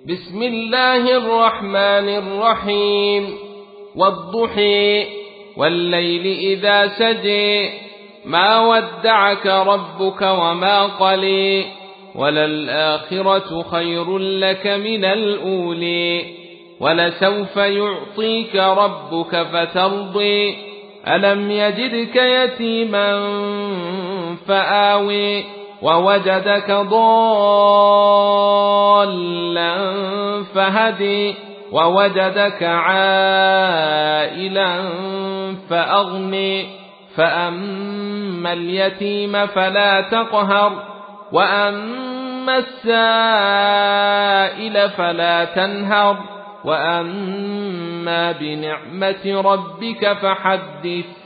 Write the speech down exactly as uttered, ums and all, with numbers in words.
بسم الله الرحمن الرحيم والضحى والليل إذا سجى ما ودعك ربك وما قلى وللآخرة خير لك من الأولى ولسوف يعطيك ربك فترضى ألم يجدك يتيما فآوى ووجدك ضالا فهدي ووجدك عائلا فأغني فأما اليتيم فلا تقهر وأما السائل فلا تنهر وأما بنعمة ربك فحدث